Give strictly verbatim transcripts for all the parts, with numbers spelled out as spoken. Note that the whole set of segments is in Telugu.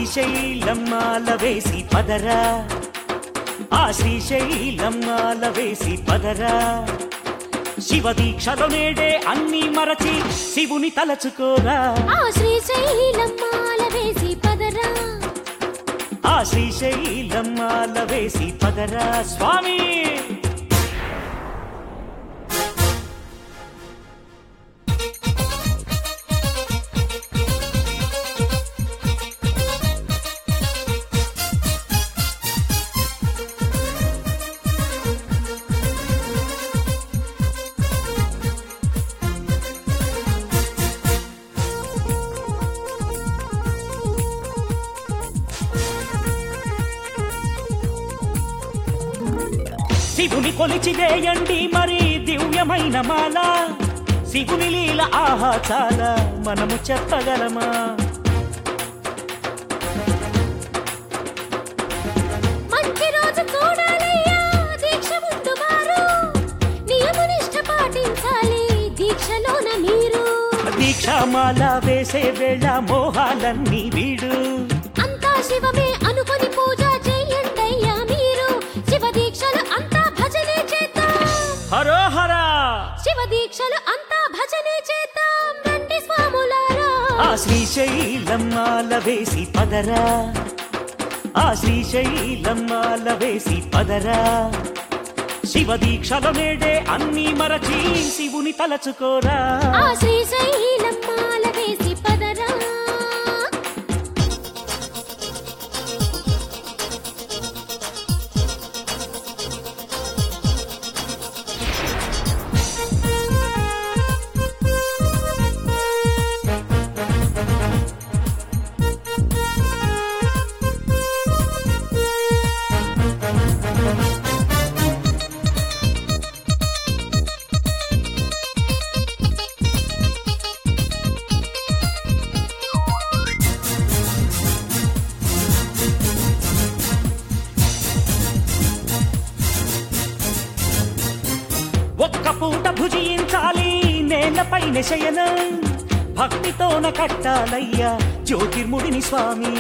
శ్రీశైలం మాల వేసి పదరా, ఆ శ్రీశైలం మాల వేసి పదరా, శివ దీక్షలో నేడే అన్ని మరచి శివుని తలచుకోరా, ఆ శ్రీశైలం మాల వేసి పదరా, ఆ శ్రీశైలం మాల వేసి పదరా స్వామి. శివుని కొలిచి వేయండి మరి దివ్యమైన మాల, శివుని లీల ఆహా చాలా మనము చెప్పగలమా. మంచి రోజు చూడాలయ్యా దీక్ష ముందు మారు, నియమనిష్ట పాటించాలి దీక్షలోన మీరు, దీక్షమాల వేసే వేళ మోహాలన్నీ వీడు, అంతా శివమే అనుకొని పూజ చెయ్యండయ్యా మీరు, శివ దీక్షలు అంతా భజనే చేద్దాం, హరోహర శివ దీక్షలు అంతా భజనే చేద్దాం రండి స్వాములారా, ఆ శ్రీశైలం మాల వేసి పదరా, ఆ శ్రీశైలం మాల వేసి పదరా, శివ దీక్షలో నేడే అన్ని మరచి శివుని తలచుకోరా, ఆ శ్రీశైలం మాల వేసి పదరా. ఒక్క పూట భుజించాలి నేలపైన శయనం, భక్తితోన కట్టాలయ్యా జ్యోతిర్ముడిని స్వామి,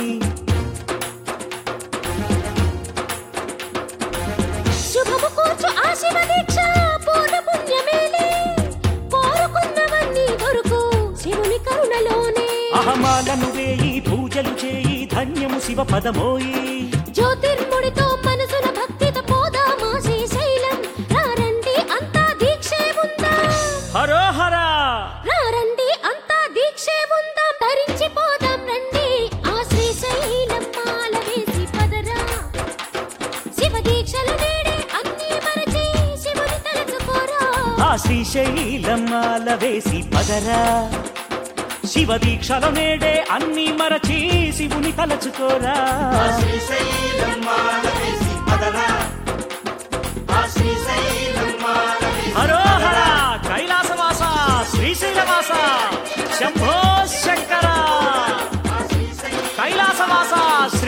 శుభము కూర్చు ఆ శివ దీక్ష పూర్ణ పుణ్యమేలే, కోరుకున్నవన్నీ దొరుకు శివుని కరుణలోనే, అహమాలను వేయి పూజలు చేయి ధన్యము శివ పదమోయి, జ్యోతిర్ముడితో మనసున భక్తితో పోదామా శ్రీశైలం, రారండి అంతా దీక్షే ఉందాం, హరోహర రారండి అంతా దీక్షే ఉందాం ధరించి పోదాం రండి, ఆ శ్రీశైలం మాల వేసి పదరా, శివ దీక్షలు నేడే అన్ని మరచి శివుని తలచుకోరా, ఆ శ్రీశైలం మాల వేసి పదరా, శివ దీక్షలో నేడే అన్ని మరచి శివుని తలచుకోరా, ఆ శ్రీశైలం మాల వేసి పదరా, ఆ శ్రీశైలం మాల వేసి హరోహర కైలాసవాస శ్రీశైలవాస శంభో శంకర, కైలాసవాస